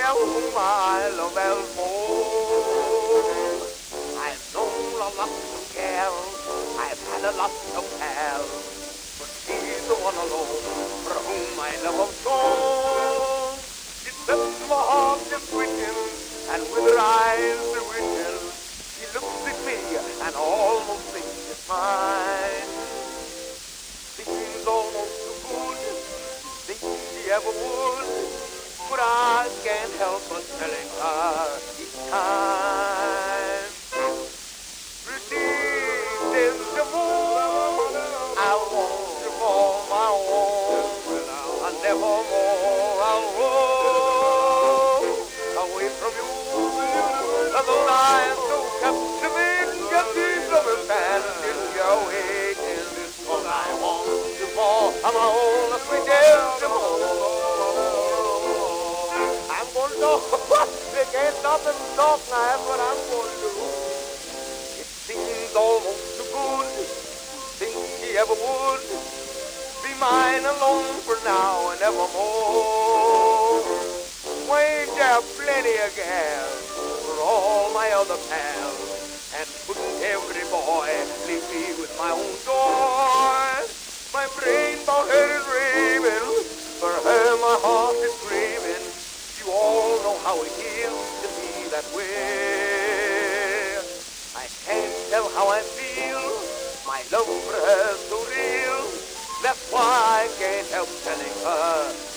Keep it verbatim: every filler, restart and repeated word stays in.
whom I love Elmore. I've known a lot of gals, I've had a lot of pals, but she's the one alone for whom my love of song. She sets my heart just wishing, and with her eyes bewitching, she looks at me and almost thinks it's mine. Seems almost too good to think she ever would, but I can't help but telling her each time. Received in the moon, I want you for my own, and nevermore I'll roam away from you. And the lion so captivating, just keep them standing your way till this one I want you for my own, sweet Desdemona. I'm going to talk, they can't stop and talk now, that's what I'm going to do. It seems almost too good to think she ever would be mine alone for now and evermore. Ain't there plenty of gals for all my other pals, and couldn't every boy leave me with my own joy? My brain about her is raving, for her my heart is craving. You all know how it is to be that way. I can't tell how I feel, my love for her so real. That's why I can't help telling her